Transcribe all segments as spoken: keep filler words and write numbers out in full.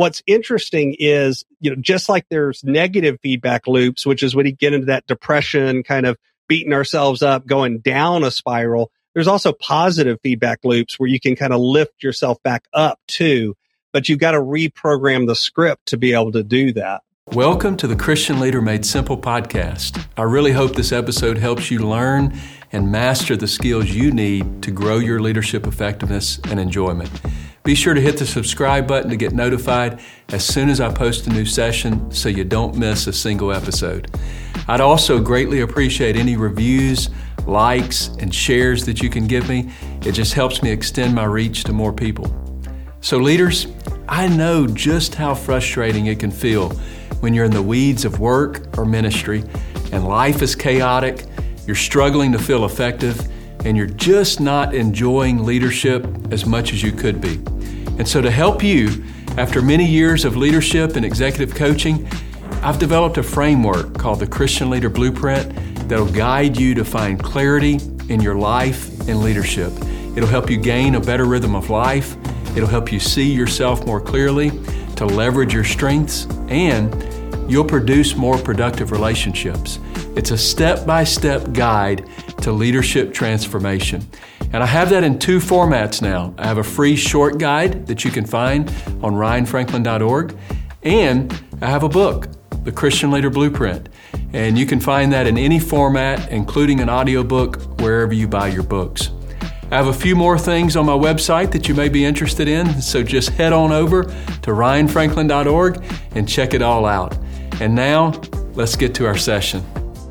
what's interesting is, you know, just like there's negative feedback loops, which is when you get into that depression, kind of beating ourselves up, going down a spiral, there's also positive feedback loops where you can kind of lift yourself back up too. But you've got to reprogram the script to be able to do that. Welcome to the Christian Leader Made Simple podcast. I really hope this episode helps you learn and master the skills you need to grow your leadership effectiveness and enjoyment. Be sure to hit the subscribe button to get notified as soon as I post a new session so you don't miss a single episode. I'd also greatly appreciate any reviews, likes, and shares that you can give me. It just helps me extend my reach to more people. So leaders, I know just how frustrating it can feel when you're in the weeds of work or ministry and life is chaotic, you're struggling to feel effective, and you're just not enjoying leadership as much as you could be. And so to help you, after many years of leadership and executive coaching, I've developed a framework called the Christian Leader Blueprint that'll guide you to find clarity in your life and leadership. It'll help you gain a better rhythm of life. It'll help you see yourself more clearly, to leverage your strengths, and you'll produce more productive relationships. It's a step-by-step guide to leadership transformation. And I have that in two formats now. I have a free short guide that you can find on ryan franklin dot org, and I have a book, The Christian Leader Blueprint. And you can find that in any format, including an audiobook, wherever you buy your books. I have a few more things on my website that you may be interested in, so just head on over to ryan franklin dot org and check it all out. And now, let's get to our session.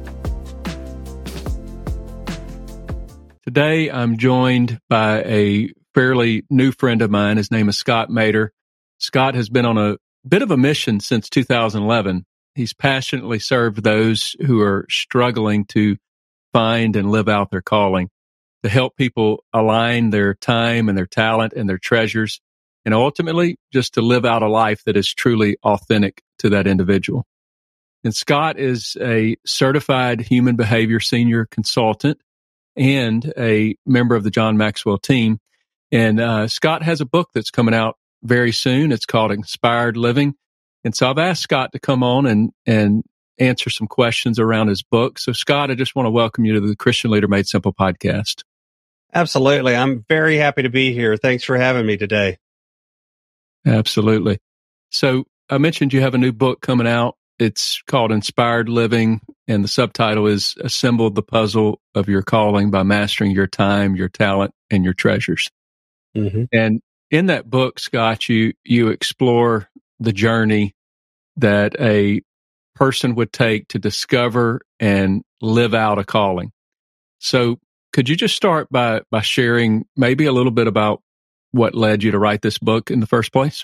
Today, I'm joined by a fairly new friend of mine. His name is Scott Mader. Scott has been on a bit of a mission since two thousand eleven. He's passionately served those who are struggling to find and live out their calling, to help people align their time and their talent and their treasures, and ultimately just to live out a life that is truly authentic to that individual. And Scott is a certified human behavior senior consultant and a member of the John Maxwell team. And uh, Scott has a book that's coming out very soon. It's called Inspired Living. And so I've asked Scott to come on and, and answer some questions around his book. So Scott, I just want to welcome you to the Christian Leader Made Simple podcast. Absolutely. I'm very happy to be here. Thanks for having me today. Absolutely. So I mentioned you have a new book coming out. It's called Inspired Living, and the subtitle is Assemble the Puzzle of Your Calling by Mastering Your Time, Your Talent, and Your Treasures. Mm-hmm. And in that book, Scott, you you explore the journey that a person would take to discover and live out a calling. So could you just start by by sharing maybe a little bit about what led you to write this book in the first place?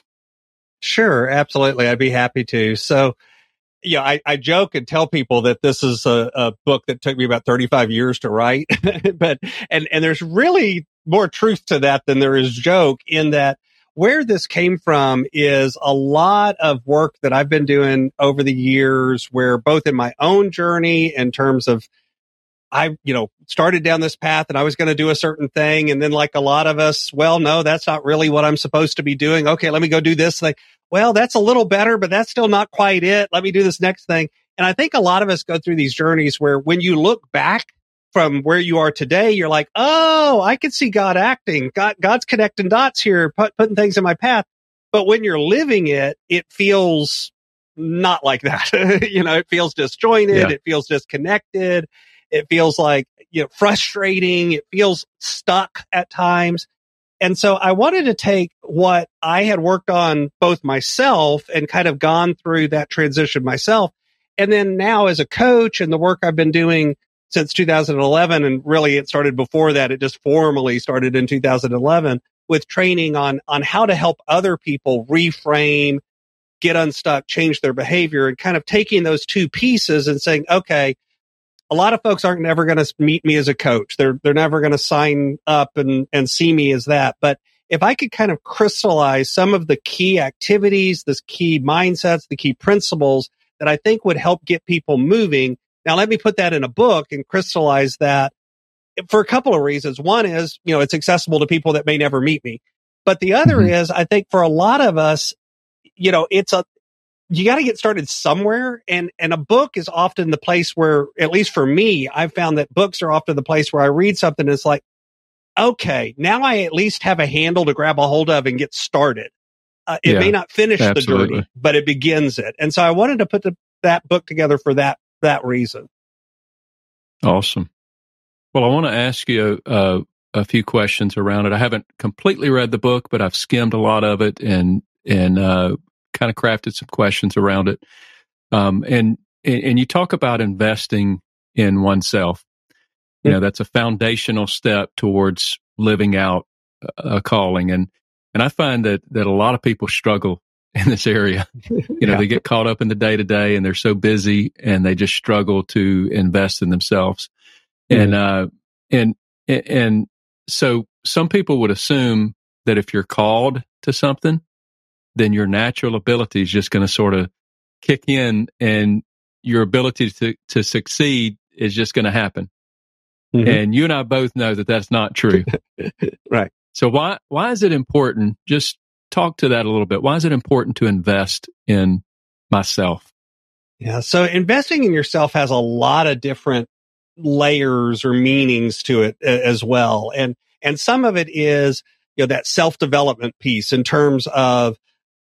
Sure, absolutely. I'd be happy to. So, yeah, I, I joke and tell people that this is a, a book that took me about thirty-five years to write, but and and there's really more truth to that than there is joke, in that where this came from is a lot of work that I've been doing over the years, where both in my own journey in terms of I, you know, started down this path and I was going to do a certain thing. And then like a lot of us, well, no, that's not really what I'm supposed to be doing. Okay, let me go do this thing. Well, that's a little better, but that's still not quite it. Let me do this next thing. And I think a lot of us go through these journeys where when you look back from where you are today, you're like, oh, I can see God acting. God, God's connecting dots here, put, putting things in my path. But when you're living it, it feels not like that. You know, it feels disjointed. Yeah. It feels disconnected. It feels like, you know, frustrating. It feels stuck at times. And so I wanted to take what I had worked on both myself and kind of gone through that transition myself. And then now as a coach and the work I've been doing since two thousand eleven, and really it started before that, it just formally started in two thousand eleven with training on, on how to help other people reframe, get unstuck, change their behavior, and kind of taking those two pieces and saying, okay, a lot of folks aren't never going to meet me as a coach. They're they're never going to sign up and, and see me as that. But if I could kind of crystallize some of the key activities, the key mindsets, the key principles that I think would help get people moving. Now, let me put that in a book and crystallize that for a couple of reasons. One is, you know, it's accessible to people that may never meet me. But the other mm-hmm. is, I think for a lot of us, you know, it's a, you got to get started somewhere. And, and a book is often the place where, at least for me, I've found that books are often the place where I read something and it's like, okay, now I at least have a handle to grab a hold of and get started. Uh, it Yeah, may not finish absolutely. the journey, but it begins it. And so I wanted to put the, that book together for that, that reason. Awesome. Well, I want to ask you uh, a few questions around it. I haven't completely read the book, but I've skimmed a lot of it and and uh, kind of crafted some questions around it. Um, and and you talk about investing in oneself. You know, that's a foundational step towards living out a calling. And and I find that that a lot of people struggle in this area. You know, Yeah. they get caught up in the day to day and they're so busy and they just struggle to invest in themselves. And, uh, and, and so some people would assume that if you're called to something, then your natural ability is just going to sort of kick in and your ability to, to succeed is just going to happen. Mhm. And you and I both know that that's not true. Right. So why, why is it important? Just talk to that a little bit. Why is it important to invest in myself? Yeah. So investing in yourself has a lot of different layers or meanings to it a- as well. And, and some of it is, you know, that self-development piece in terms of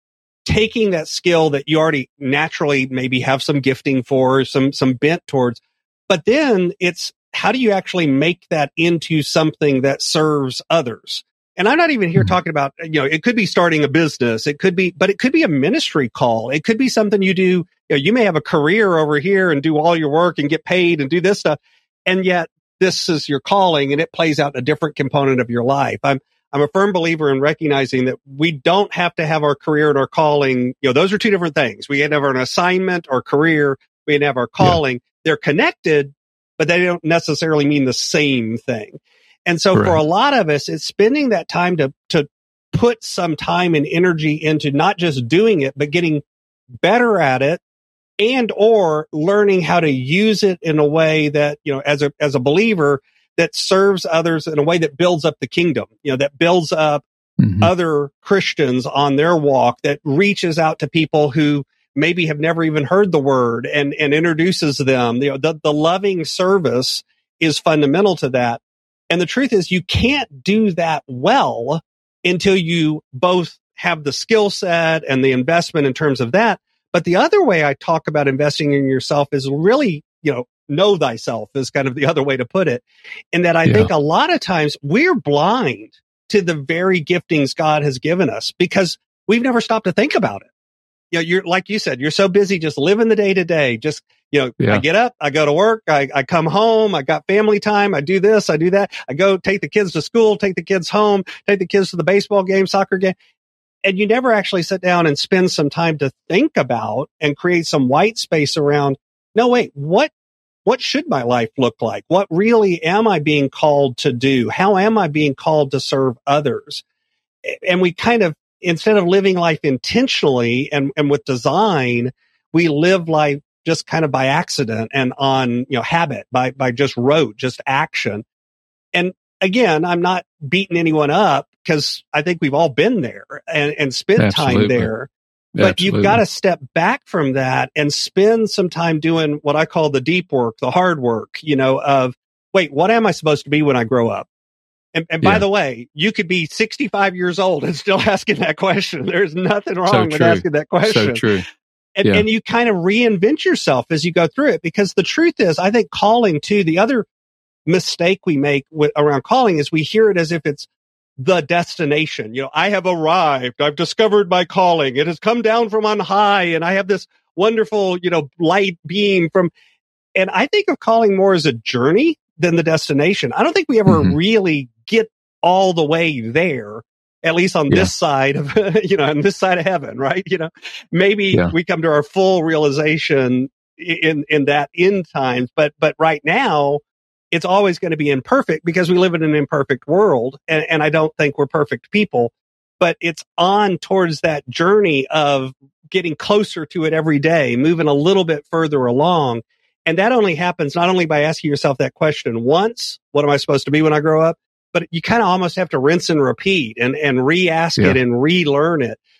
taking that skill that you already naturally maybe have some gifting for, some, some bent towards, but then it's how do you actually make that into something that serves others? And I'm not even here Mhm. talking about, you know, it could be starting a business. It could be, but it could be a ministry call. It could be something you do. You know, you may have a career over here and do all your work and get paid and do this stuff. And yet this is your calling and it plays out in a different component of your life. I'm, I'm a firm believer in recognizing that we don't have to have our career and our calling. You know, those are two different things. We can have an assignment or career. We can have our calling. Yeah. They're connected, but they don't necessarily mean the same thing. And so Correct. for a lot of us, it's spending that time to, to put some time and energy into not just doing it, but getting better at it and or learning how to use it in a way that, you know, as a, as a believer that serves others in a way that builds up the kingdom, you know, that builds up mm-hmm. other Christians on their walk, that reaches out to people who maybe have never even heard the word and, and introduces them. You know, the, the loving service is fundamental to that. And the truth is you can't do that well until you both have the skill set and the investment in terms of that. But the other way I talk about investing in yourself is really, you know, know thyself is kind of the other way to put it. In that I yeah. think a lot of times we're blind to the very giftings God has given us because we've never stopped to think about it. You know, you're, like you said, you're so busy just living the day to day. Just, you know, yeah. I get up, I go to work, I, I come home, I got family time, I do this, I do that. I go take the kids to school, take the kids home, take the kids to the baseball game, soccer game. And you never actually sit down and spend some time to think about and create some white space around, no, wait, what, what should my life look like? What really am I being called to do? How am I being called to serve others? And we kind of, instead of living life intentionally and, and with design, we live life just kind of by accident and on, you know, habit, by, by just rote, just action. And again, I'm not beating anyone up because I think we've all been there and, and spent Absolutely. time there. But Absolutely. You've got to step back from that and spend some time doing what I call the deep work, the hard work, you know, of, wait, what am I supposed to be when I grow up? And, and by yeah. the way, you could be sixty-five years old and still asking that question. There's nothing wrong so with true. asking that question. So true. And, yeah. and you kind of reinvent yourself as you go through it, because the truth is, I think calling too, the other mistake we make with, around calling is we hear it as if it's the destination. You know, I have arrived. I've discovered my calling. It has come down from on high and I have this wonderful, you know, light beam from, and I think of calling more as a journey than the destination. I don't think we ever mm-hmm. really get all the way there, at least on yeah. this side of, you know, on this side of heaven, right? You know, maybe yeah. we come to our full realization in, in that end times, but, but right now it's always going to be imperfect because we live in an imperfect world. And, and I don't think we're perfect people, but it's on towards that journey of getting closer to it every day, moving a little bit further along. And that only happens not only by asking yourself that question once, what am I supposed to be when I grow up? But you kind of almost have to rinse and repeat and, and re-ask yeah. it and relearn it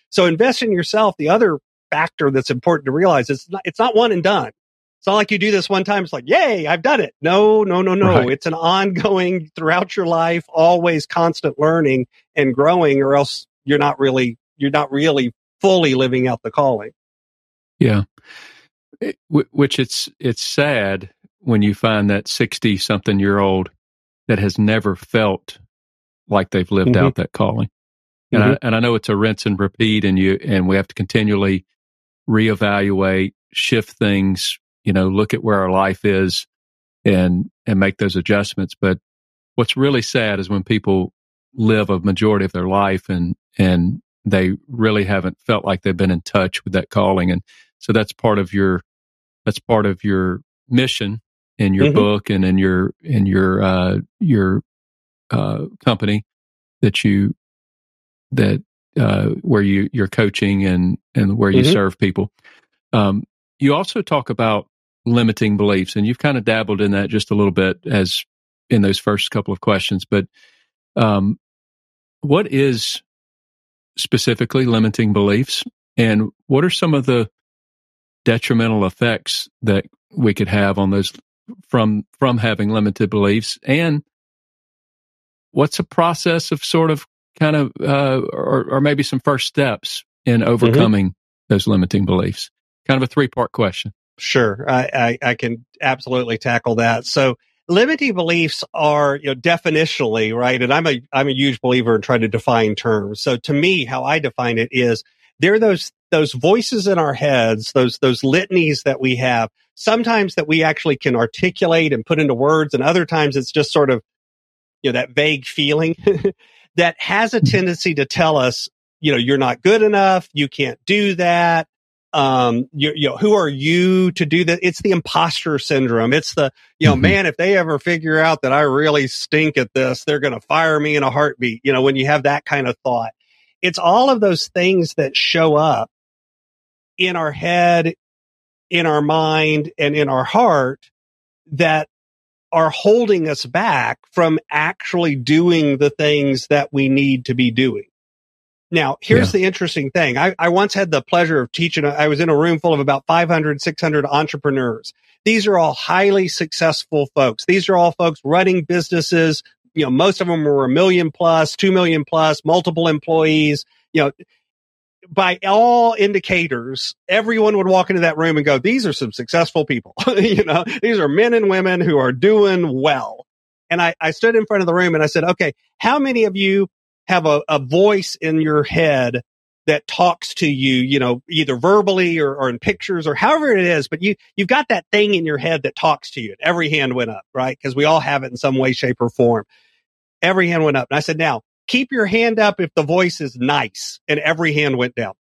So invest in yourself. The other factor that's important to realize is it's not, it's not one and done. It's not like you do this one time. It's like, yay, I've done it. No, no, no, no. Right. It's an ongoing throughout your life, always constant learning and growing, or else you're not really, you're not really fully living out the calling. Yeah. It, which it's, it's sad when you find that sixty something year old that has never felt like they've lived mm-hmm. out that calling. And mm-hmm. I, and I know it's a rinse and repeat, and you, and we have to continually reevaluate, shift things, you know, look at where our life is and, and make those adjustments. But what's really sad is when people live a majority of their life and, and they really haven't felt like they've been in touch with that calling. And so that's part of your, that's part of your mission in your mm-hmm. book and in your, in your, uh, your, uh, company that you, that, uh, where you, you're coaching and, and where you mm-hmm. serve people. Um, you also talk about limiting beliefs, and you've kind of dabbled in that just a little bit as in those first couple of questions, but, um, what is specifically limiting beliefs, and what are some of the detrimental effects that we could have on those from, from having limited beliefs? And what's a process of sort of kind of, uh, or, or maybe some first steps in overcoming mm-hmm. those limiting beliefs? Kind of a three part question. Sure. I, I, I can absolutely tackle that. So limiting beliefs are, you know, definitionally, right? And I'm a, I'm a huge believer in trying to define terms. So to me, how I define it is they're those, those voices in our heads, those, those litanies that we have, sometimes that we actually can articulate and put into words. And other times it's just sort of, you know, that vague feeling that has a tendency to tell us, you know, you're not good enough. You can't do that. Um, you, you know, who are you to do that? It's the imposter syndrome. It's the, you know, mm-hmm. man, if they ever figure out that I really stink at this, they're going to fire me in a heartbeat. You know, when you have that kind of thought, it's all of those things that show up in our head, in our mind, and in our heart that are holding us back from actually doing the things that we need to be doing. Now, here's yeah. the interesting thing. I, I once had the pleasure of teaching. I was in a room full of about five hundred, six hundred entrepreneurs. These are all highly successful folks. These are all folks running businesses. You know, most of them were a million plus, two million plus, multiple employees. You know, by all indicators, everyone would walk into that room and go, these are some successful people. You know, these are men and women who are doing well. And I, I stood in front of the room and I said, okay, how many of you have a, a voice in your head that talks to you, you know, either verbally or, or in pictures or however it is, but you, you've got that thing in your head that talks to you. And every hand went up, right? Because we all have it in some way, shape, or form. Every hand went up. And I said, now, keep your hand up if the voice is nice. And every hand went down.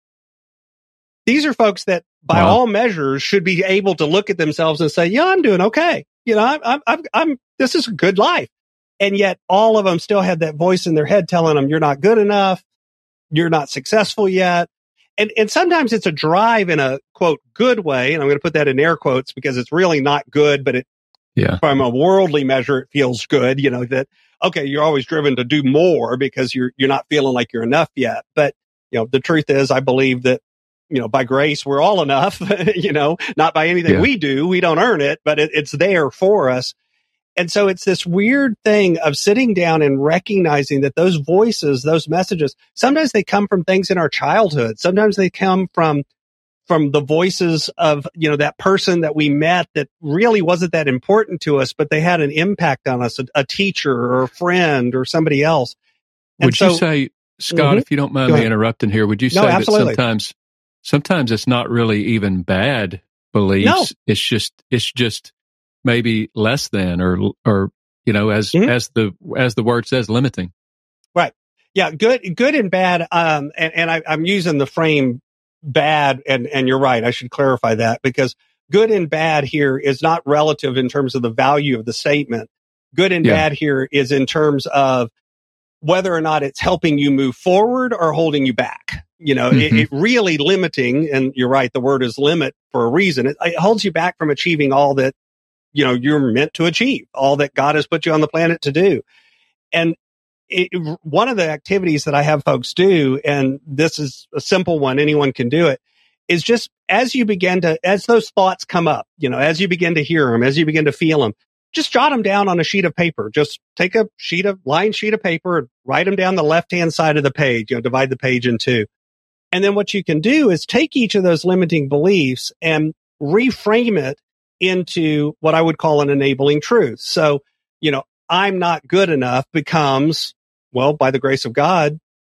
These are folks that, by wow. all measures, should be able to look at themselves and say, yeah, I'm doing okay. You know, I'm, I'm, I'm, I'm this is a good life. And yet all of them still had that voice in their head telling them, you're not good enough. You're not successful yet. And, and sometimes it's a drive in a quote, good way. And I'm going to put that in air quotes because it's really not good, but it, yeah. from a worldly measure, it feels good, you know, that, okay, you're always driven to do more because you're, you're not feeling like you're enough yet. But, you know, the truth is, I believe that, you know, by grace, we're all enough, you know, not by anything yeah. we do. We don't earn it, but it, it's there for us. And so it's this weird thing of sitting down and recognizing that those voices, those messages, sometimes they come from things in our childhood. Sometimes they come from, from the voices of, you know, that person that we met that really wasn't that important to us, but they had an impact on us, a, a teacher or a friend or somebody else. And would so, you say, Scott, mm-hmm. if you don't mind me interrupting here, would you say no, that sometimes, sometimes it's not really even bad beliefs? No. It's just, it's just, maybe less than, or, or, you know, as, mm-hmm. as the, as the word says, limiting. Right. Yeah. Good, good and bad. Um, and, and I, I'm using the frame bad, and, and you're right. I should clarify that because good and bad here is not relative in terms of the value of the statement. Good and yeah. bad here is in terms of whether or not it's helping you move forward or holding you back. You know, mm-hmm. it, it really limiting, and you're right. The word is limit for a reason. It, it holds you back from achieving all that, you know, you're meant to achieve, all that God has put you on the planet to do. And it, one of the activities that I have folks do, and this is a simple one, anyone can do it, is just as you begin to, as those thoughts come up, you know, as you begin to hear them, as you begin to feel them, just jot them down on a sheet of paper. Just take a sheet of, lined sheet of paper, write them down the left-hand side of the page, you know, divide the page in two. And then what you can do is take each of those limiting beliefs and reframe it into what I would call an enabling truth. So, you know, I'm not good enough becomes, well, by the grace of God,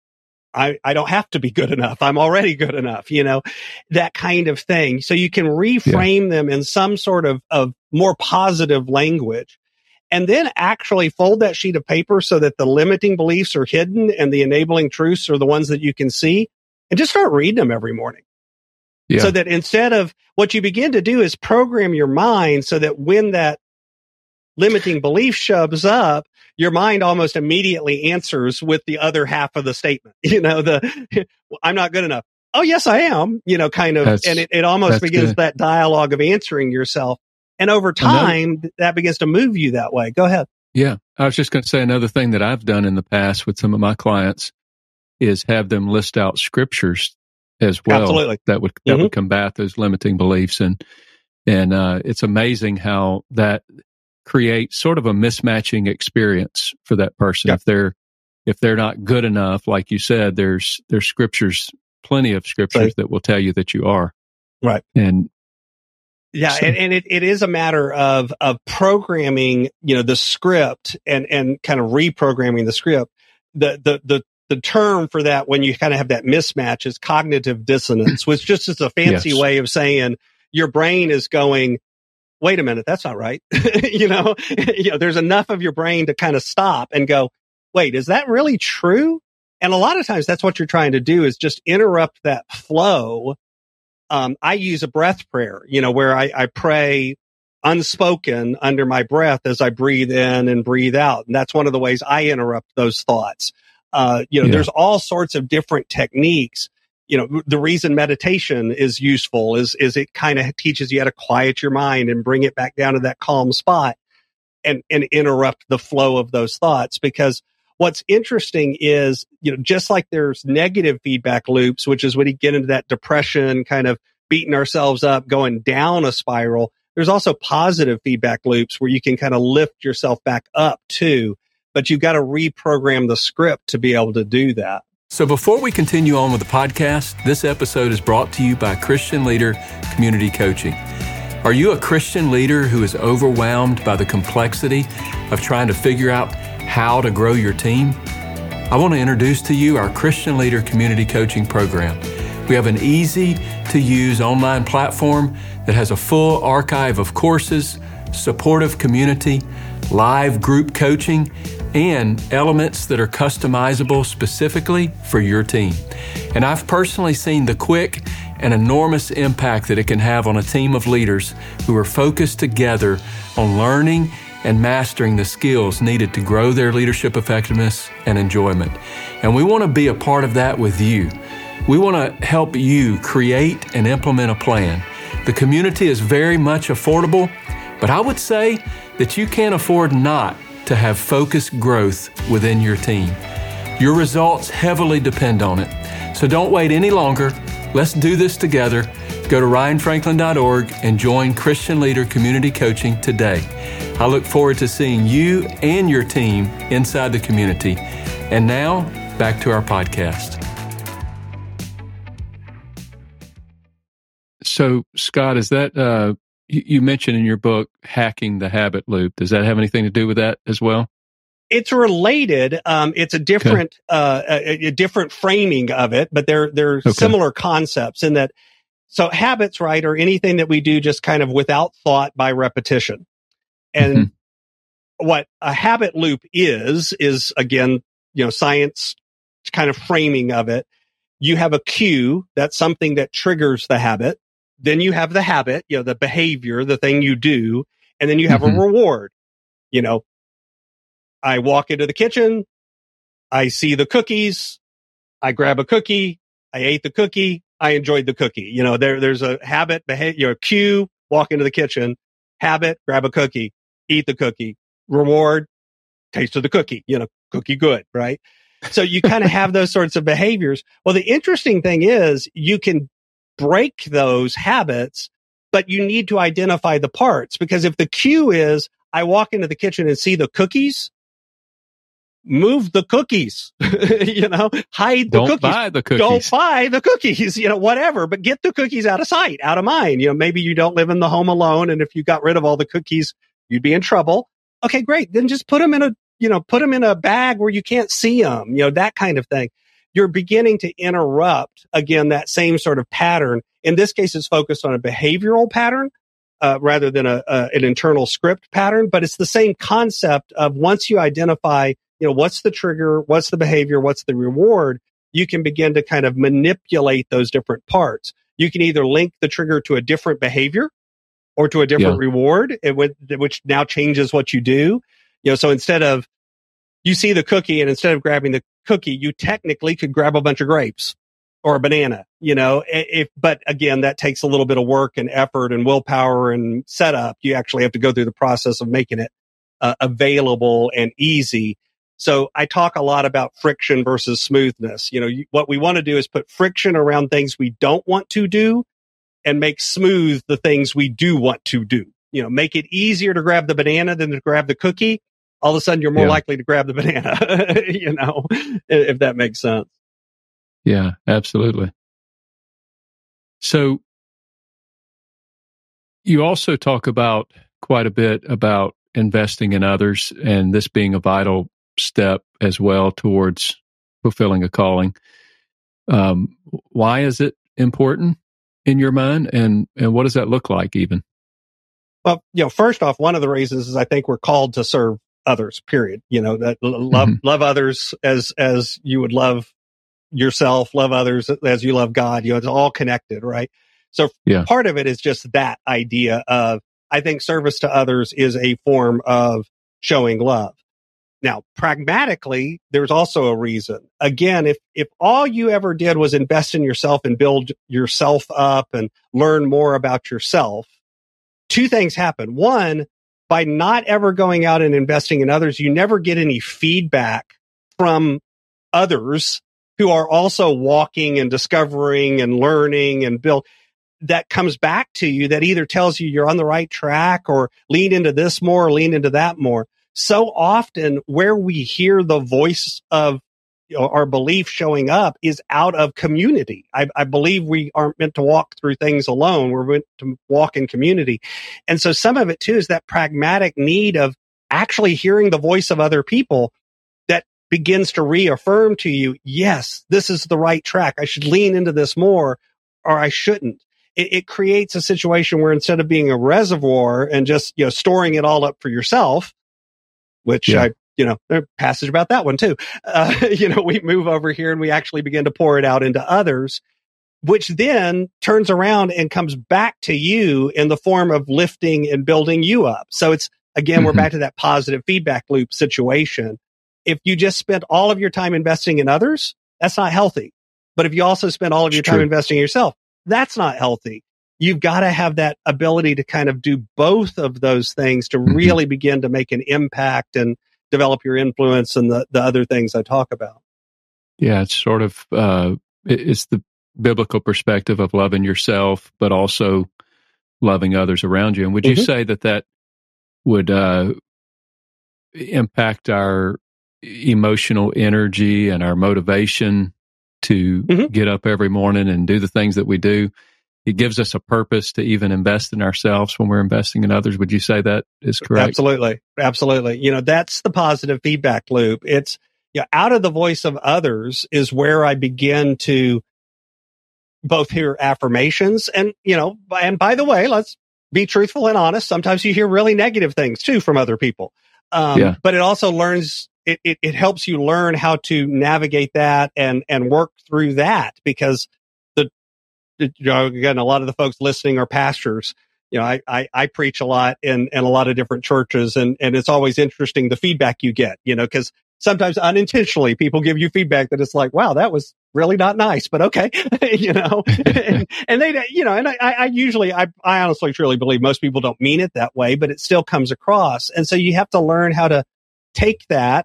I, I don't have to be good enough. I'm already good enough, you know, that kind of thing. So you can reframe yeah. them in some sort of, of more positive language, and then actually fold that sheet of paper so that the limiting beliefs are hidden and the enabling truths are the ones that you can see, and just start reading them every morning. Yeah. So that instead of, what you begin to do is program your mind so that when that limiting belief shows up, your mind almost immediately answers with the other half of the statement. You know, the, I'm not good enough. Oh, yes, I am, you know, kind of, that's, and it, it almost begins good. That dialogue of answering yourself. And over time, another, that begins to move you that way. Go ahead. Yeah. I was just going to say another thing that I've done in the past with some of my clients is have them list out scriptures as well. Absolutely. that would, that mm-hmm. would combat those limiting beliefs. And, and, uh, it's amazing how that creates sort of a mismatching experience for that person. Yep. If they're, if they're not good enough, like you said, there's, there's scriptures, plenty of scriptures right. that will tell you that you are. Right. And, Yeah, so, and, and it, it is a matter of of programming, you know, the script and, and kind of reprogramming the script. The the the the term for that, when you kind of have that mismatch, is cognitive dissonance, which just is a fancy yes. way of saying your brain is going, wait a minute, that's not right. you know, you know, there's enough of your brain to kind of stop and go, wait, is that really true? And a lot of times that's what you're trying to do, is just interrupt that flow. Um, I use a breath prayer, you know, where I, I pray unspoken under my breath as I breathe in and breathe out. And that's one of the ways I interrupt those thoughts. Uh, you know, yeah. there's all sorts of different techniques. You know, the reason meditation is useful is, is it kind of teaches you how to quiet your mind and bring it back down to that calm spot and, and interrupt the flow of those thoughts. Because what's interesting is, you know, just like there's negative feedback loops, which is when you get into that depression, kind of beating ourselves up, going down a spiral, there's also positive feedback loops where you can kind of lift yourself back up too. But you've got to reprogram the script to be able to do that. So before we continue on with the podcast, this episode is brought to you by Christian Leader Community Coaching. Are you a Christian leader who is overwhelmed by the complexity of trying to figure out how to grow your team? I want to introduce to you our Christian Leader Community Coaching Program. We have an easy-to-use online platform that has a full archive of courses, supportive community, live group coaching, and elements that are customizable specifically for your team. And I've personally seen the quick and enormous impact that it can have on a team of leaders who are focused together on learning and mastering the skills needed to grow their leadership effectiveness and enjoyment. And we want to be a part of that with you. We want to help you create and implement a plan. The community is very much affordable, but I would say that you can't afford not to have focused growth within your team. Your results heavily depend on it. So don't wait any longer. Let's do this together. Go to ryan franklin dot org and join Christian Leader Community Coaching today. I look forward to seeing you and your team inside the community. And now, back to our podcast. So, Scott, is that, uh, you, you mentioned in your book, Hacking the Habit Loop. Does that have anything to do with that as well? It's related. Um, it's a different, okay. uh, a, a different framing of it, but they're, they're okay. similar concepts in that. So habits, right, are anything that we do just kind of without thought by repetition. And mm-hmm. what a habit loop is, is again, you know, science kind of framing of it. You have a cue, that's something that triggers the habit. Then you have the habit, you know, the behavior, the thing you do. And then you have mm-hmm. a reward. You know, I walk into the kitchen, I see the cookies, I grab a cookie, I ate the cookie, I enjoyed the cookie. You know, there, there's a habit, behavior, you know, cue, walk into the kitchen, habit, grab a cookie, eat the cookie, reward, taste of the cookie, you know, cookie good, right? So you kind of have those sorts of behaviors. Well, the interesting thing is you can break those habits, but you need to identify the parts, because if the cue is I walk into the kitchen and see the cookies, move the cookies, you know, hide the Don't cookies. buy the cookies. Don't buy the cookies, you know, whatever, but get the cookies out of sight, out of mind. You know, maybe you don't live in the home alone, and if you got rid of all the cookies, you'd be in trouble. Okay, great. Then just put them in a, you know, put them in a bag where you can't see them, you know, that kind of thing. You're beginning to interrupt, again, that same sort of pattern. In this case, it's focused on a behavioral pattern uh, rather than a, a an internal script pattern, but it's the same concept of once you identify, you know, what's the trigger, what's the behavior, what's the reward, you can begin to kind of manipulate those different parts. You can either link the trigger to a different behavior or to a different Yeah. reward, it would, which now changes what you do. You know, so instead of, you see the cookie and instead of grabbing the cookie, you technically could grab a bunch of grapes or a banana, you know, if, but again, that takes a little bit of work and effort and willpower and setup. You actually have to go through the process of making it uh, available and easy. So I talk a lot about friction versus smoothness. You know, you, what we want to do is put friction around things we don't want to do and make smooth the things we do want to do. You know, make it easier to grab the banana than to grab the cookie. All of a sudden, you're more Yeah. likely to grab the banana, you know, if that makes sense. Yeah, absolutely. So you also talk about quite a bit about investing in others, and this being a vital step as well towards fulfilling a calling. Um, why is it important in your mind, and and what does that look like even? Well, you know, first off, one of the reasons is I think we're called to serve others, period. You know, that love, Mhm. love others as, as you would love yourself, love others as you love God. You know, it's all connected, right? So Yeah. part of it is just that idea of, I think service to others is a form of showing love. Now, pragmatically, there's also a reason. Again, if, if all you ever did was invest in yourself and build yourself up and learn more about yourself, two things happen. One, by not ever going out and investing in others, you never get any feedback from others who are also walking and discovering and learning and build. That comes back to you that either tells you you're on the right track or lean into this more, or lean into that more. So often where we hear the voice of, you know, our belief showing up is out of community. I, I believe we aren't meant to walk through things alone. We're meant to walk in community. And so some of it too is that pragmatic need of actually hearing the voice of other people that begins to reaffirm to you, yes, this is the right track. I should lean into this more, or I shouldn't. It, it creates a situation where instead of being a reservoir and just, you know, storing it all up for yourself, which Yeah. I, you know, there's a passage about that one too. Uh, you know, we move over here and we actually begin to pour it out into others, which then turns around and comes back to you in the form of lifting and building you up. So it's, again, Mm-hmm. we're back to that positive feedback loop situation. If you just spent all of your time investing in others, that's not healthy. But if you also spend all of It's your time true. investing in yourself, that's not healthy. You've got to have that ability to kind of do both of those things to Mhm. really begin to make an impact and develop your influence and the, the other things I talk about. Yeah, it's sort of uh, it- it's the biblical perspective of loving yourself, but also loving others around you. And would you Mhm. say that that would uh, impact our emotional energy and our motivation to Mhm. get up every morning and do the things that we do? It gives us a purpose to even invest in ourselves when we're investing in others. Would you say that is correct? Absolutely. Absolutely. You know, that's the positive feedback loop. It's, you know, out of the voice of others is where I begin to both hear affirmations and, you know, and by the way, let's be truthful and honest. Sometimes you hear really negative things too from other people. Um, Yeah. but it also learns, it, it, it helps you learn how to navigate that and, and work through that because the, the, you know, again, a lot of the folks listening are pastors. You know, I, I, I preach a lot in, in a lot of different churches and, and it's always interesting the feedback you get, you know, cause sometimes unintentionally people give you feedback that it's like, wow, that was really not nice, but okay, you know, and, and they, you know, and I, I usually, I, I honestly truly believe most people don't mean it that way, but it still comes across. And so you have to learn how to take that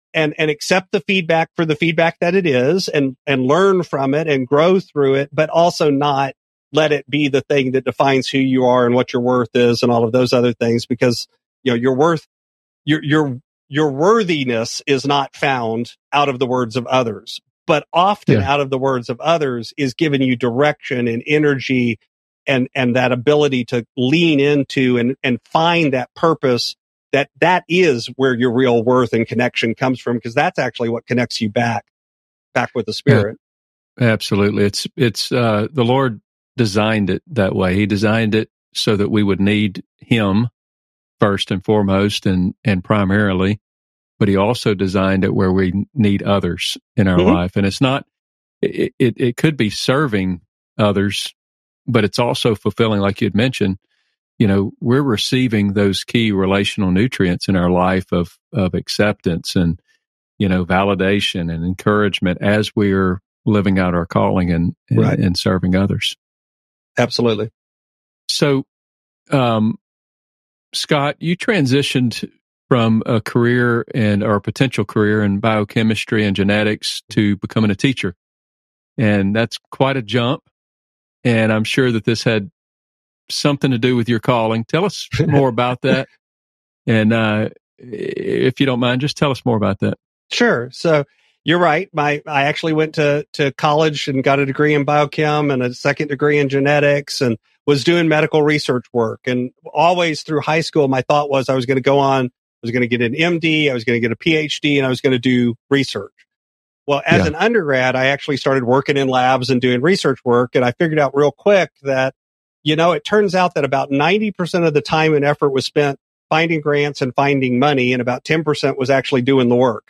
and, and accept the feedback for the feedback that it is and, and learn from it and grow through it, but also not let it be the thing that defines who you are and what your worth is and all of those other things, because, you know, your worth, your, your, your worthiness is not found out of the words of others, but often Yeah. out of the words of others is giving you direction and energy and, and that ability to lean into and, and find that purpose. That that is where your real worth and connection comes from, because that's actually what connects you back, back with the Spirit. Yeah, absolutely. It's, it's, uh, the Lord designed it that way. He designed it so that we would need Him first and foremost and, and primarily, but He also designed it where we need others in our Mm-hmm. life. And it's not, it, it, it could be serving others, but it's also fulfilling, like you had mentioned. You know, we're receiving those key relational nutrients in our life of, of acceptance and, you know, validation and encouragement as we're living out our calling and, and, Right. and serving others. Absolutely. So, um, Scott, you transitioned from a career and or a potential career in biochemistry and genetics to becoming a teacher. And that's quite a jump. And I'm sure that this had something to do with your calling. Tell us more about that. And uh, if you don't mind, just tell us more about that. Sure. So you're right. My I actually went to to college and got a degree in biochem and a second degree in genetics and was doing medical research work. And always through high school, my thought was I was going to go on, I was going to get an M D, I was going to get a P H D, and I was going to do research. Well, as Yeah. an undergrad, I actually started working in labs and doing research work. And I figured out real quick that, you know, it turns out that about ninety percent of the time and effort was spent finding grants and finding money, and about ten percent was actually doing the work.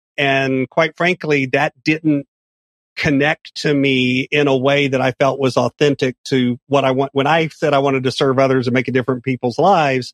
And quite frankly, that didn't connect to me in a way that I felt was authentic to what I want. When I said I wanted to serve others and make a difference in people's lives,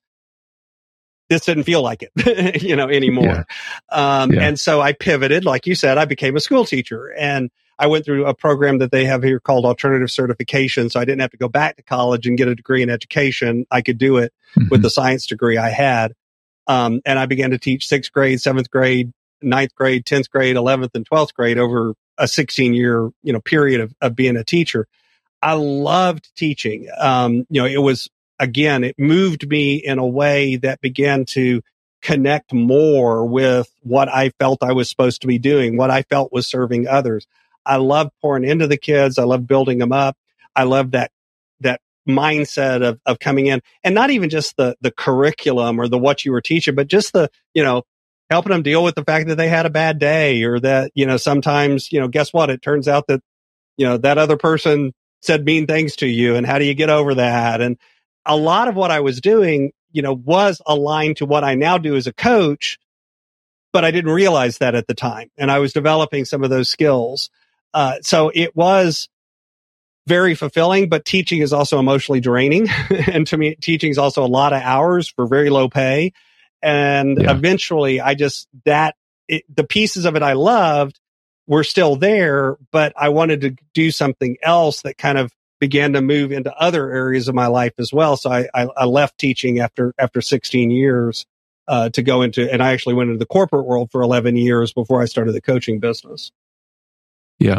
this didn't feel like it, you know, anymore. Yeah. Um, Yeah. and so I pivoted, like you said, I became a school teacher, and I went through a program that they have here called alternative certification. So I didn't have to go back to college and get a degree in education. I could do it Mm-hmm. with the science degree I had. Um, and I began to teach sixth grade, seventh grade, ninth grade, tenth grade, eleventh and twelfth grade over a sixteen year, you know, period of, of being a teacher. I loved teaching. Um, you know, it was, again, it moved me in a way that began to connect more with what I felt I was supposed to be doing, what I felt was serving others. I loved pouring into the kids. I loved building them up. I loved that, that mindset of, of coming in, and not even just the, the curriculum or the, what you were teaching, but just the, you know, helping them deal with the fact that they had a bad day, or that, you know, sometimes, you know, guess what? It turns out that, you know, that other person said mean things to you, and how do you get over that? And a lot of what I was doing, you know, was aligned to what I now do as a coach, but I didn't realize that at the time. And I was developing some of those skills. Uh, so it was very fulfilling, but teaching is also emotionally draining. And to me, teaching is also a lot of hours for very low pay. And Yeah. eventually I just, that it, the pieces of it I loved were still there, but I wanted to do something else that kind of began to move into other areas of my life as well. So I, I, I left teaching after, after sixteen years, uh, to go into, and I actually went into the corporate world for eleven years before I started the coaching business. Yeah.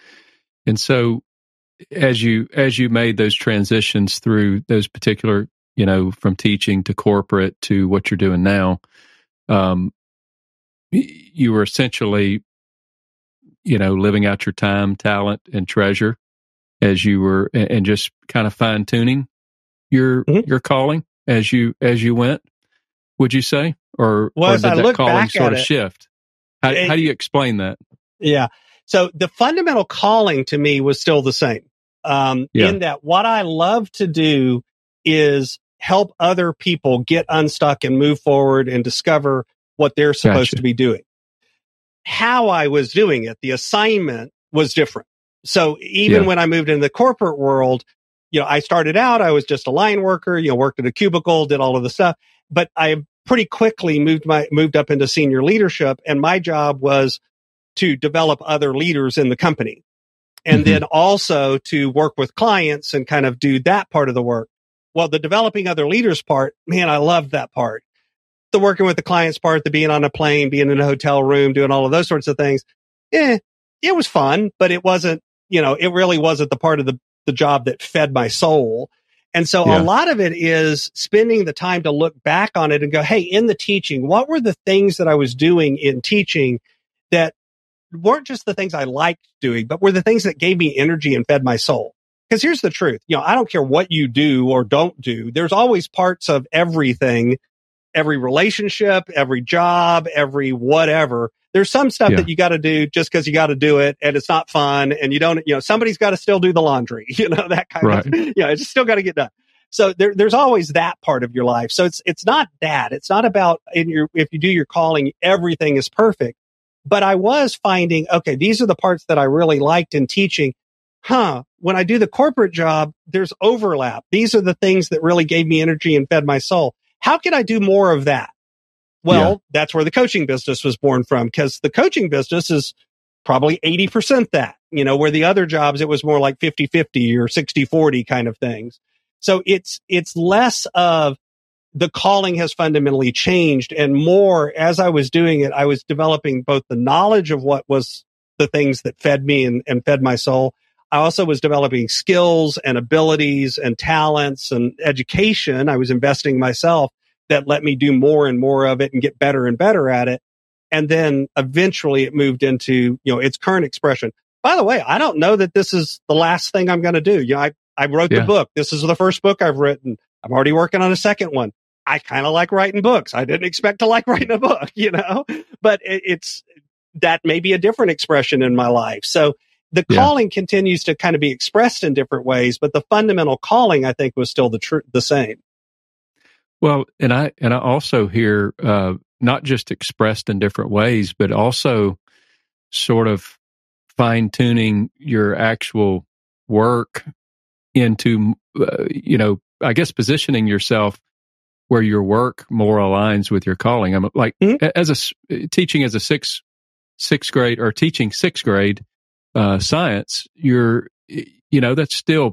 And so as you, as you made those transitions through those particular, you know, from teaching to corporate to what you're doing now, um, you were essentially, you know, living out your time, talent, and treasure as you were, and just kind of fine tuning your Mm-hmm. your calling as you as you went. Would you say, or, Well, or as did I that look calling back sort at of it, shift? How, it- how do you explain that? Yeah. So the fundamental calling to me was still the same. Um, Yeah. in that what I love to do is help other people get unstuck and move forward and discover what they're supposed Gotcha. to be doing. How I was doing it, the assignment was different. So even Yeah. when I moved into the corporate world, you know, I started out, I was just a line worker, you know, worked at a cubicle, did all of the stuff, but I pretty quickly moved my, moved up into senior leadership. And my job was to develop other leaders in the company. And Mm-hmm. then also to work with clients and kind of do that part of the work. Well, the developing other leaders part, man, I loved that part. the working with the clients part, the being on a plane, being in a hotel room, doing all of those sorts of things, eh, it was fun, but it wasn't, you know, it really wasn't the part of the, the job that fed my soul. And so yeah. a lot of it is spending the time to look back on it and go, hey, in the teaching, what were the things that I was doing in teaching that weren't just the things I liked doing, but were the things that gave me energy and fed my soul? Because here's the truth. You know, I don't care what you do or don't do. There's always parts of everything, every relationship, every job, every whatever. There's some stuff yeah. that you got to do just because you got to do it and it's not fun. And you don't, you know, somebody's got to still do the laundry, you know, that kind right. of, you know, it's still got to get done. So there, there's always that part of your life. So it's, it's not that. It's not about in your, if you do your calling, everything is perfect. But I was finding, okay, these are the parts that I really liked in teaching. Huh. When I do the corporate job, there's overlap. These are the things that really gave me energy and fed my soul. How can I do more of that? Well, yeah. that's where the coaching business was born from, because the coaching business is probably eighty percent that, you know, where the other jobs, it was more like fifty fifty or sixty forty kind of things. So it's, it's less of the calling has fundamentally changed and more as I was doing it, I was developing both the knowledge of what was the things that fed me and, and fed my soul. I also was developing skills and abilities and talents and education. I was investing myself that let me do more and more of it and get better and better at it. And then eventually it moved into, you know, its current expression. By the way, I don't know that this is the last thing I'm going to do. You know, I, I wrote yeah. the book. This is the first book I've written. I'm already working on a second one. I kind of like writing books. I didn't expect to like writing a book, you know, but it, it's, that may be a different expression in my life. So the yeah. calling continues to kind of be expressed in different ways, but the fundamental calling, I think, was still the tr- the same. Well, and I and I also hear uh, not just expressed in different ways, but also sort of fine tuning your actual work into, uh, you know, I guess positioning yourself where your work more aligns with your calling. I'm like mm-hmm. as a teaching as a sixth sixth grade or teaching sixth grade. Uh, science, you're, you know, that still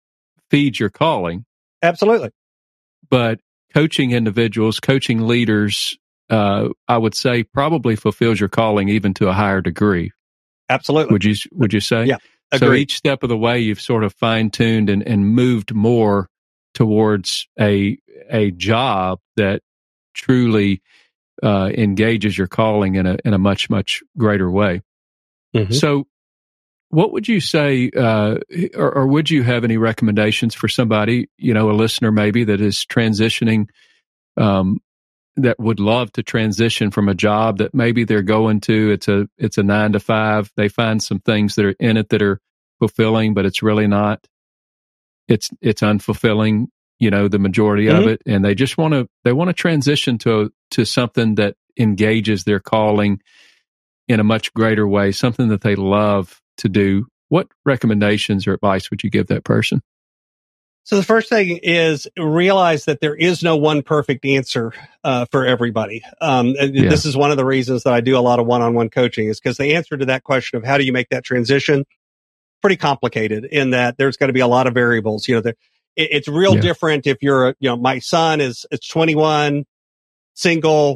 feeds your calling. Absolutely. But coaching individuals, coaching leaders, uh, I would say probably fulfills your calling even to a higher degree. Absolutely. Would you, would you say? Yeah. So agreed. Each step of the way, you've sort of fine tuned and, and moved more towards a, a job that truly, uh, engages your calling in a, in a much, much greater way. Mm-hmm. So, what would you say, uh, or, or would you have any recommendations for somebody, you know, a listener maybe that is transitioning, um, that would love to transition from a job that maybe they're going to, it's a, it's a nine to five. They find some things that are in it that are fulfilling, but it's really not, it's, it's unfulfilling, you know, the majority mm-hmm. of it. And they just want to, they want to transition to, to something that engages their calling in a much greater way, something that they love to do. What recommendations or advice would you give that person? So the first thing is realize that there is no one perfect answer uh, for everybody. Um, yeah. This is one of the reasons that I do a lot of one-on-one coaching, is because the answer to that question of how do you make that transition, pretty complicated in that there's going to be a lot of variables. You know, there, it, it's real yeah. different if you're, you know, my son is, is twenty-one, single,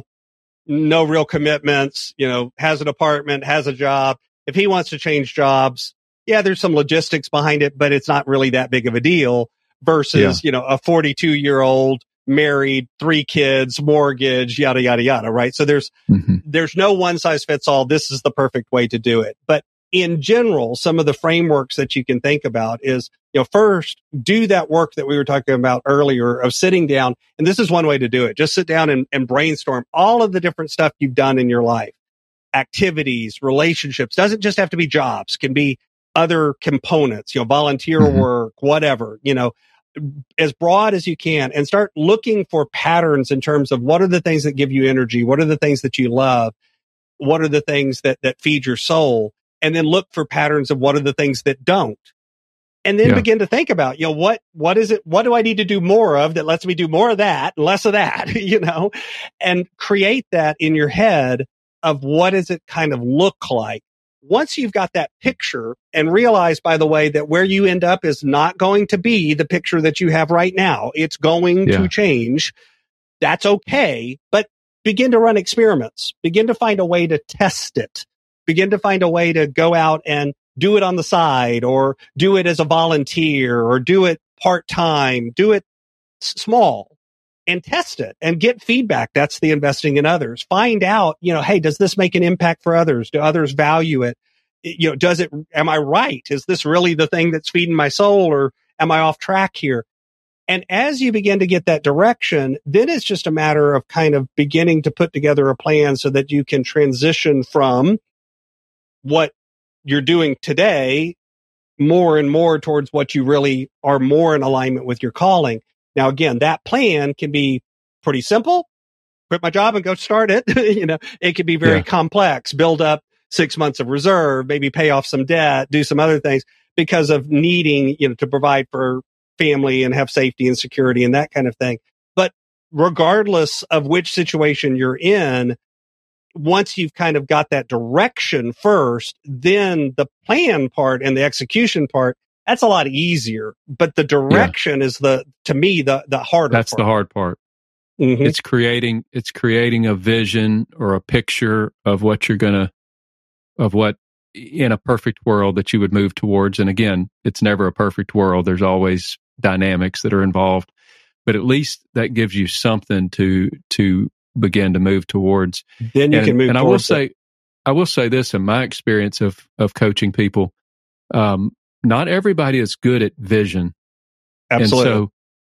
no real commitments, you know, has an apartment, has a job. If he wants to change jobs, yeah, there's some logistics behind it, but it's not really that big of a deal versus, yeah. you know, a forty-two year old married, three kids, mortgage, yada, yada, yada. Right. So there's, mm-hmm. there's no one size fits all. This is the perfect way to do it. But in general, some of the frameworks that you can think about is, you know, first do that work that we were talking about earlier of sitting down. And this is one way to do it. Just sit down and, and brainstorm all of the different stuff you've done in your life. Activities, relationships, doesn't just have to be jobs, can be other components, you know, volunteer mm-hmm. work, whatever, you know, as broad as you can, and start looking for patterns in terms of what are the things that give you energy? What are the things that you love? What are the things that, that feed your soul? And then look for patterns of what are the things that don't. And then yeah. begin to think about, you know, what, what is it? What do I need to do more of that lets me do more of that, less of that, you know, and create that in your head of what does it kind of look like. Once you've got that picture and realize, by the way, that where you end up is not going to be the picture that you have right now. It's going yeah. to change. That's okay. But begin to run experiments, begin to find a way to test it, begin to find a way to go out and do it on the side or do it as a volunteer or do it part-time, do it s- small and test it and get feedback. That's the investing in others. Find out, you know, hey, does this make an impact for others? Do others value it? You know, does it, am I right? Is this really the thing that's feeding my soul or am I off track here? And as you begin to get that direction, then it's just a matter of kind of beginning to put together a plan so that you can transition from what you're doing today more and more towards what you really are more in alignment with your calling. Now, again, that plan can be pretty simple. Quit my job and go start it. You know, it could be very Yeah. complex, build up six months of reserve, maybe pay off some debt, do some other things because of needing, you know, to provide for family and have safety and security and that kind of thing. But regardless of which situation you're in, once you've kind of got that direction first, then the plan part and the execution part, that's a lot easier. But the direction yeah. is the, to me, the, the harder That's part. the hard part. Mm-hmm. It's creating, it's creating a vision or a picture of what you're going to, of what in a perfect world that you would move towards. And again, it's never a perfect world. There's always dynamics that are involved, but at least that gives you something to, to begin to move towards. Then you and, can move and towards I will it. say, I will say this in my experience of, of coaching people, um, not everybody is good at vision. Absolutely. And so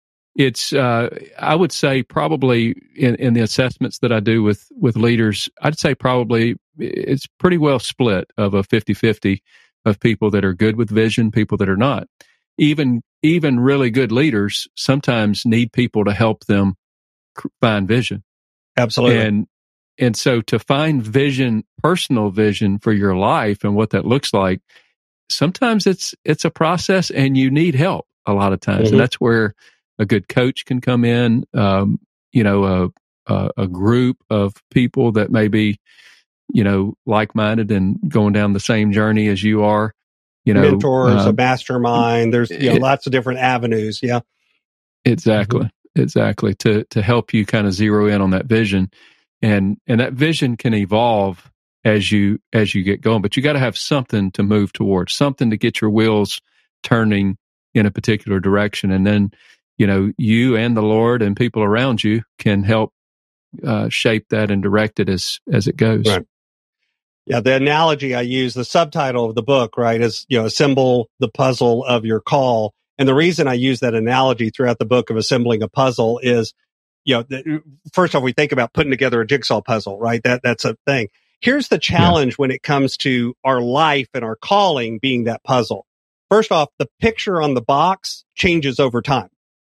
it's, uh, I would say probably in, in the assessments that I do with, with leaders, I'd say probably it's pretty well split of a fifty-fifty of people that are good with vision, people that are not. Even, even really good leaders sometimes need people to help them find vision. Absolutely. And, and so to find vision, personal vision for your life and what that looks like, sometimes it's, it's a process and you need help a lot of times. Mm-hmm. And that's where a good coach can come in, um, you know, a, a, a group of people that may be, you know, like-minded and going down the same journey as you are, you know. Mentors, uh, a mastermind, there's, you know, it, lots of different avenues. Yeah. Exactly. Mm-hmm. Exactly. To, to help you kind of zero in on that vision. And, and that vision can evolve as you, as you get going, but you got to have something to move towards, something to get your wheels turning in a particular direction. And then, you know, you and the Lord and people around you can help uh, shape that and direct it as, as it goes. Right. Yeah. The analogy I use, the subtitle of the book, right, is, you know, assemble the puzzle of your call. And the reason I use that analogy throughout the book of assembling a puzzle is, you know, the, first off, we think about putting together a jigsaw puzzle, right? That, that's a thing. Here's the challenge yeah. when it comes to our life and our calling being that puzzle. First off, the picture on the box changes over time.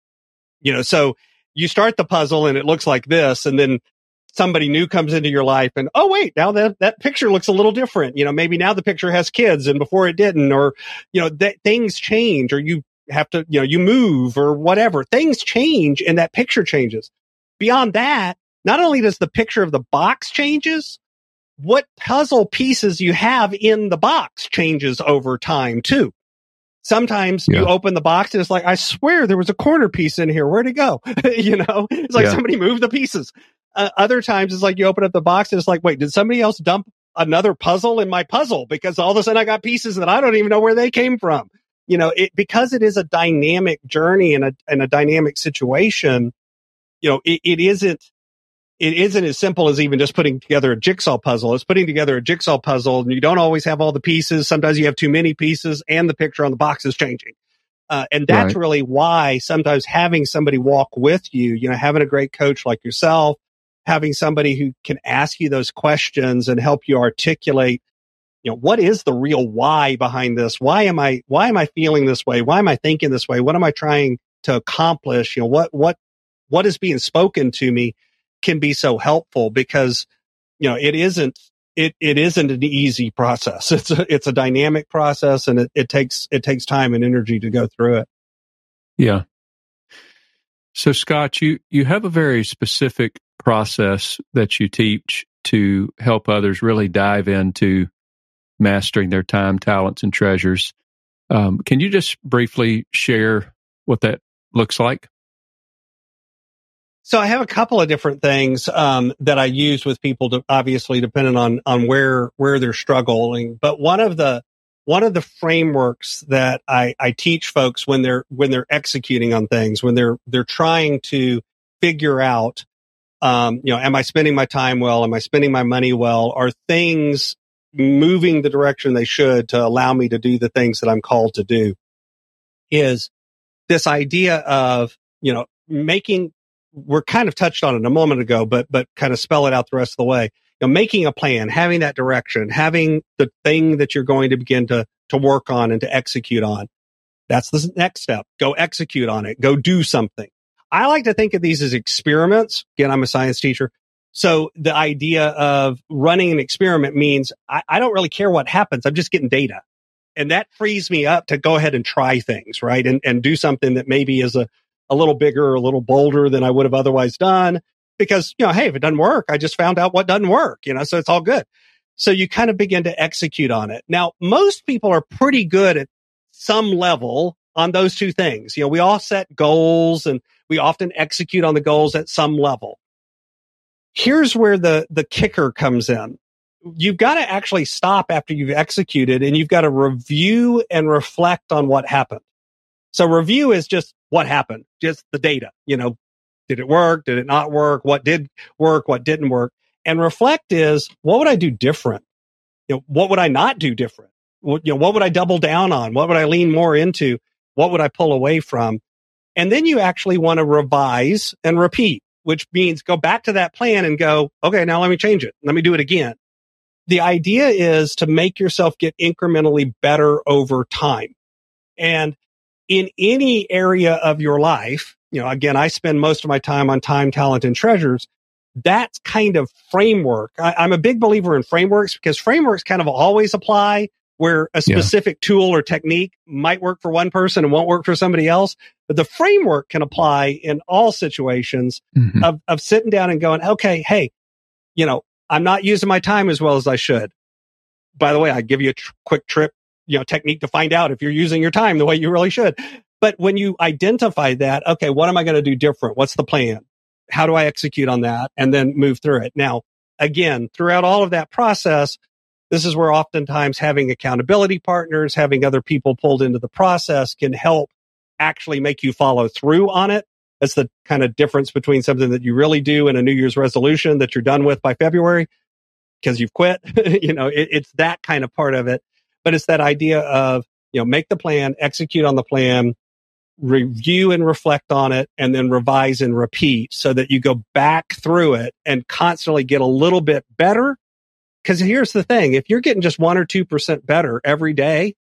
You know, so you start the puzzle and it looks like this, and then somebody new comes into your life and, oh, wait, now that, that picture looks a little different. You know, maybe now the picture has kids and before it didn't, or, you know, that things change, or you have to, you know, you move or whatever. Things change and that picture changes. Beyond that, not only does the picture of the box changes, what puzzle pieces you have in the box changes over time too. Sometimes yeah. you open the box and it's like, I swear there was a corner piece in here. Where'd it go? You know, it's like yeah. somebody moved the pieces. Uh, other times it's like you open up the box and it's like, wait, did somebody else dump another puzzle in my puzzle? Because all of a sudden I got pieces that I don't even know where they came from. You know, it, because it is a dynamic journey and a, and a dynamic situation, you know, it, it isn't, it isn't as simple as even just putting together a jigsaw puzzle. It's putting together a jigsaw puzzle and you don't always have all the pieces. Sometimes you have too many pieces and the picture on the box is changing. Uh, and that's right. really why sometimes having somebody walk with you, you know, having a great coach like yourself, having somebody who can ask you those questions and help you articulate, you know, what is the real why behind this? Why am I, why am I feeling this way? Why am I thinking this way? What am I trying to accomplish? You know, what, what, what is being spoken to me can be so helpful because, you know, it isn't, it, it isn't an easy process. It's a, it's a dynamic process and it, it takes, it takes time and energy to go through it. Yeah. So Scott, you, you have a very specific process that you teach to help others really dive into mastering their time, talents, and treasures. Um, can you just briefly share what that looks like? So I have a couple of different things um, that I use with people, to, obviously depending on on where where they're struggling. But one of the one of the frameworks that I, I teach folks when they're when they're executing on things, when they're they're trying to figure out, um, you know, am I spending my time well? Am I spending my money well? Are things moving the direction they should to allow me to do the things that I'm called to do? Is this idea of, you know, making, we're kind of touched on it a moment ago, but, but kind of spell it out the rest of the way. You know, making a plan, having that direction, having the thing that you're going to begin to, to work on and to execute on. That's the next step. Go execute on it. Go do something. I like to think of these as experiments. Again, I'm a science teacher. So the idea of running an experiment means I, I don't really care what happens. I'm just getting data. And that frees me up to go ahead and try things, right? And, and do something that maybe is a, a little bigger, or a little bolder than I would have otherwise done. Because, you know, hey, if it doesn't work, I just found out what doesn't work, you know, so it's all good. So you kind of begin to execute on it. Now, most people are pretty good at some level on those two things. You know, we all set goals and we often execute on the goals at some level. Here's where the, the kicker comes in. You've got to actually stop after you've executed, and you've got to review and reflect on what happened. So review is just what happened, just the data. You know, did it work? Did it not work? What did work? What didn't work? And reflect is, what would I do different? You know, what would I not do different? What, you know, what would I double down on? What would I lean more into? What would I pull away from? And then you actually want to revise and repeat, which means go back to that plan and go, okay, now let me change it. Let me do it again. The idea is to make yourself get incrementally better over time. And in any area of your life, you know, again, I spend most of my time on time, talent, and treasures. That kind of framework. I, I'm a big believer in frameworks, because frameworks kind of always apply where a specific yeah. tool or technique might work for one person and won't work for somebody else. But the framework can apply in all situations mm-hmm. of, of sitting down and going, okay, hey, you know, I'm not using my time as well as I should. By the way, I give you a tr- quick trip, you know, technique to find out if you're using your time the way you really should. But when you identify that, okay, what am I going to do different? What's the plan? How do I execute on that? And then move through it. Now, again, throughout all of that process, this is where oftentimes having accountability partners, having other people pulled into the process can help actually make you follow through on it. That's the kind of difference between something that you really do in a New Year's resolution that you're done with by February because you've quit. you know, it, it's that kind of part of it. But it's that idea of, you know, make the plan, execute on the plan, review and reflect on it, and then revise and repeat so that you go back through it and constantly get a little bit better. Because here's the thing, if you're getting just one or two percent better every day,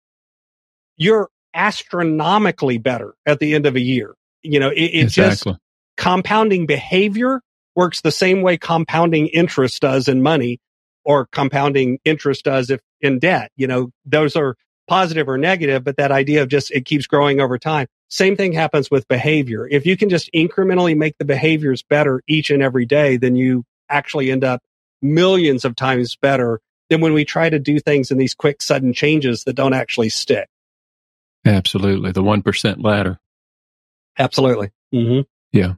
you're astronomically better at the end of a year. You know, it, it exactly. just compounding behavior works the same way compounding interest does in money, or compounding interest does if in debt. You know, those are positive or negative, but that idea of just it keeps growing over time. Same thing happens with behavior. If you can just incrementally make the behaviors better each and every day, then you actually end up millions of times better than when we try to do things in these quick, sudden changes that don't actually stick. Absolutely. The one percent ladder. Absolutely. Mm-hmm. Yeah.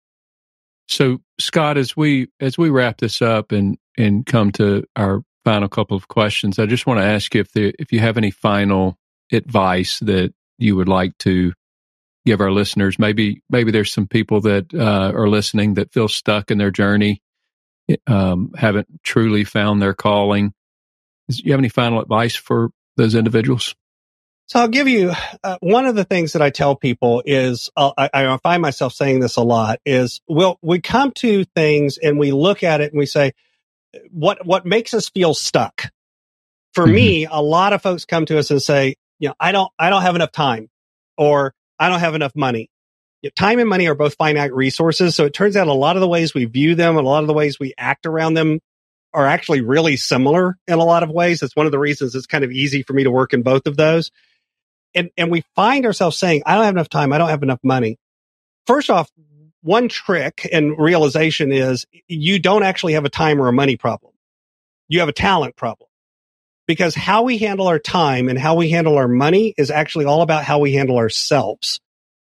So, Scott, as we as we wrap this up and and come to our final couple of questions, I just want to ask you if there, if you have any final advice that you would like to give our listeners. Maybe maybe there's some people that uh, are listening that feel stuck in their journey, um, haven't truly found their calling. Do you have any final advice for those individuals? So I'll give you uh, one of the things that I tell people is uh, I, I find myself saying this a lot is we'll, we come to things and we look at it and we say, what, what makes us feel stuck? For mm-hmm. me, a lot of folks come to us and say, you know, I don't, I don't have enough time, or I don't have enough money. You know, time and money are both finite resources. So it turns out a lot of the ways we view them and a lot of the ways we act around them are actually really similar in a lot of ways. It's one of the reasons it's kind of easy for me to work in both of those. And, and we find ourselves saying, I don't have enough time. I don't have enough money. First off, one trick and realization is you don't actually have a time or a money problem. You have a talent problem, because how we handle our time and how we handle our money is actually all about how we handle ourselves.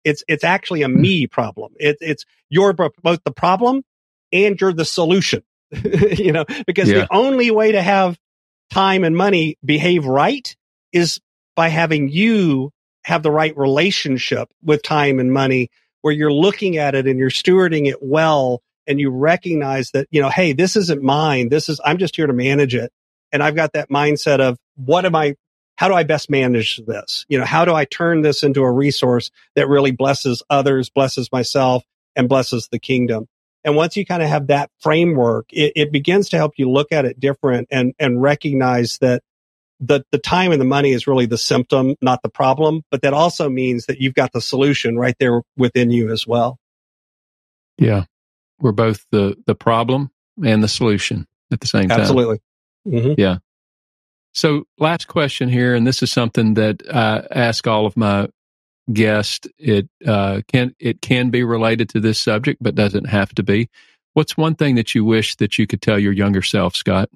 It's it's actually a me problem. It, it's you're both the problem and you're the solution. You know, because yeah. the only way to have time and money behave right is by having you have the right relationship with time and money, where you're looking at it and you're stewarding it well, and you recognize that, you know, hey, this isn't mine. This is, I'm just here to manage it. And I've got that mindset of what am I, how do I best manage this? You know, how do I turn this into a resource that really blesses others, blesses myself, and blesses the kingdom? And once you kind of have that framework, it, it begins to help you look at it different and, and recognize that the, the time and the money is really the symptom, not the problem. But that also means that you've got the solution right there within you as well. Yeah. We're both the, the problem and the solution at the same time. Absolutely. Mm-hmm. Yeah. So last question here, and this is something that I ask all of my guests. It uh, can it can be related to this subject, but doesn't have to be. What's one thing that you wish that you could tell your younger self, Scott?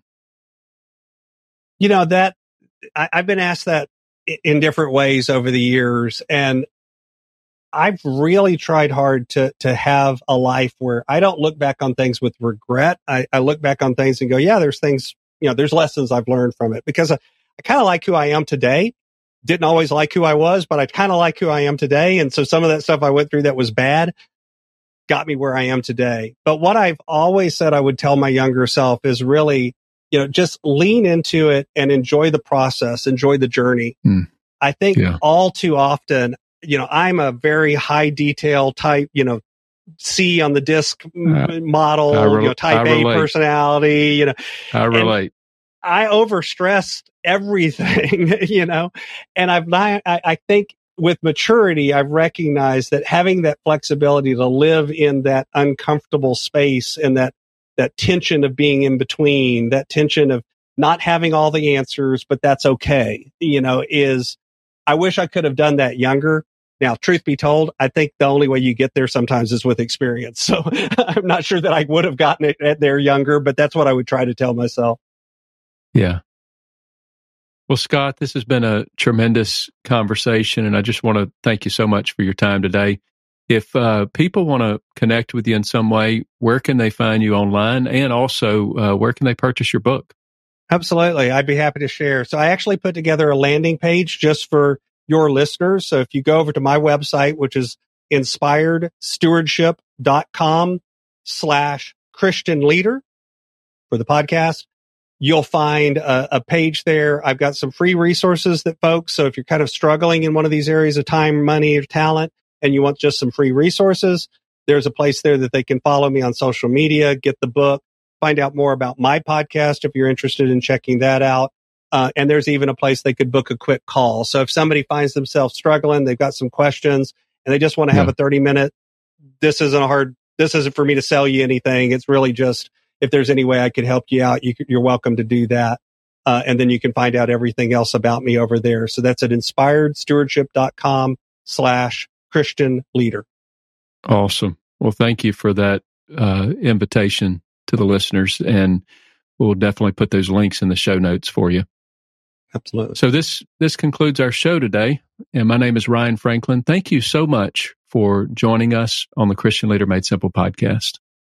You know, that I, I've been asked that in different ways over the years, and I've really tried hard to to have a life where I don't look back on things with regret. I, I look back on things and go, yeah, there's things, you know, there's lessons I've learned from it, because I, I kind of like who I am today. Didn't always like who I was, but I kind of like who I am today. And so some of that stuff I went through that was bad got me where I am today. But what I've always said I would tell my younger self is really, you know, just lean into it and enjoy the process, enjoy the journey. Mm. I think yeah. all too often, you know, I'm a very high detail type, you know, C on the disc uh, model, re- you know, type A personality, you know. I relate. I overstressed everything, you know, and I've not, I, I think with maturity, I've recognized that having that flexibility to live in that uncomfortable space and that, that tension of being in between, that tension of not having all the answers, but that's okay, you know, is, I wish I could have done that younger. Now, truth be told, I think the only way you get there sometimes is with experience. So I'm not sure that I would have gotten it there younger, but that's what I would try to tell myself. Yeah. Well, Scott, this has been a tremendous conversation, and I just want to thank you so much for your time today. If uh, people want to connect with you in some way, where can they find you online, and also uh, where can they purchase your book? Absolutely. I'd be happy to share. So I actually put together a landing page just for your listeners. So if you go over to my website, which is inspiredstewardship.com slash Christian leader for the podcast, you'll find a, a page there. I've got some free resources that folks, so if you're kind of struggling in one of these areas of time, money, or talent, and you want just some free resources, there's a place there that they can follow me on social media, get the book, find out more about my podcast if you're interested in checking that out. Uh, and there's even a place they could book a quick call. So if somebody finds themselves struggling, they've got some questions, and they just want to have yeah. a thirty minute, this isn't a hard, this isn't for me to sell you anything. It's really just, if there's any way I could help you out, you, you're welcome to do that. Uh, and then you can find out everything else about me over there. So that's at inspiredstewardship.com slash Christian leader. Awesome. Well, thank you for that uh, invitation to the listeners. And we'll definitely put those links in the show notes for you. Absolutely. So this, this concludes our show today. And my name is Ryan Franklin. Thank you so much for joining us on the Christian Leader Made Simple podcast.